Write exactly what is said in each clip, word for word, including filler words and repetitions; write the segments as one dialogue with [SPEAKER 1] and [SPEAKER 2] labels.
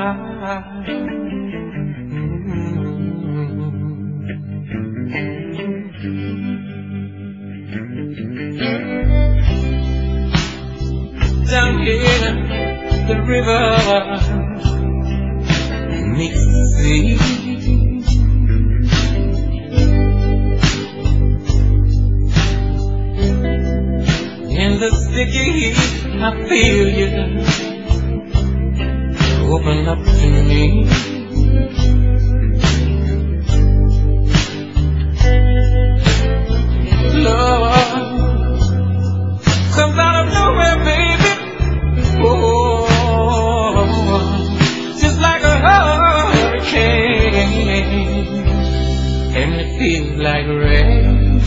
[SPEAKER 1] Down here, the river meets the sea. In the sticky heat, I feel you open up to me. Love comes out of nowhere, baby. Oh, just like a hurricane, and it feels like rain,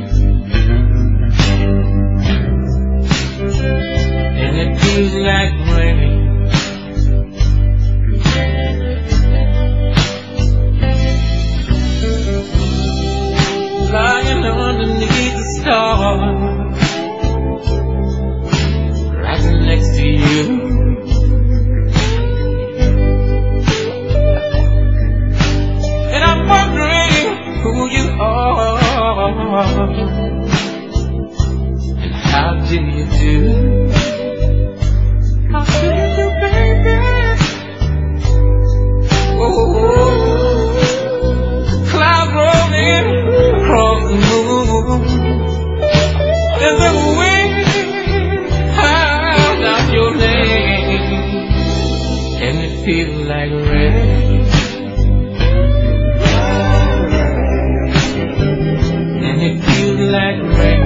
[SPEAKER 1] and it feels like rain. Lying underneath the stars, right next to you. And I'm wondering who you are, and how do you do? How do you do, baby? Oh, clouds rolling across the moon, and the wind howls out your name, and it feels like rain, and it feels like rain.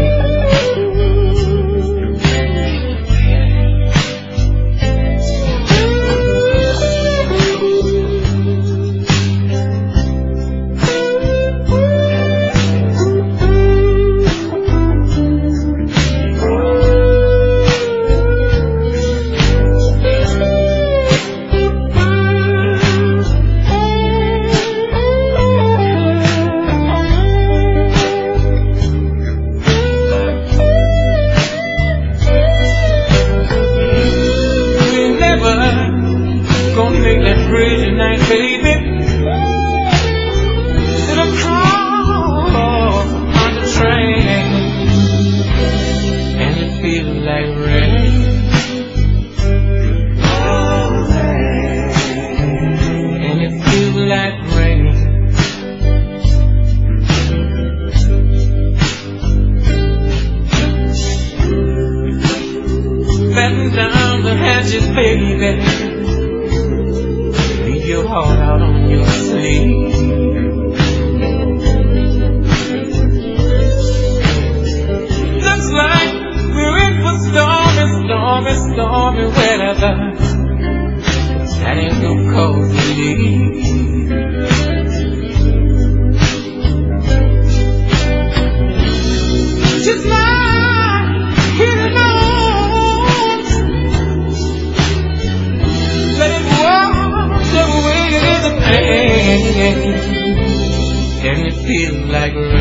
[SPEAKER 1] Gonna make that bridge tonight, baby. It'll crawl on the train, and it feels like rain, and it feels like rain. Batten down the hatches, baby. Your heart out on your sleeve. Looks like we're in for stormy, stormy, stormy weather. That ain't no cause to leave. Just like hitting on, let it walk away the pain, and it feels like rain.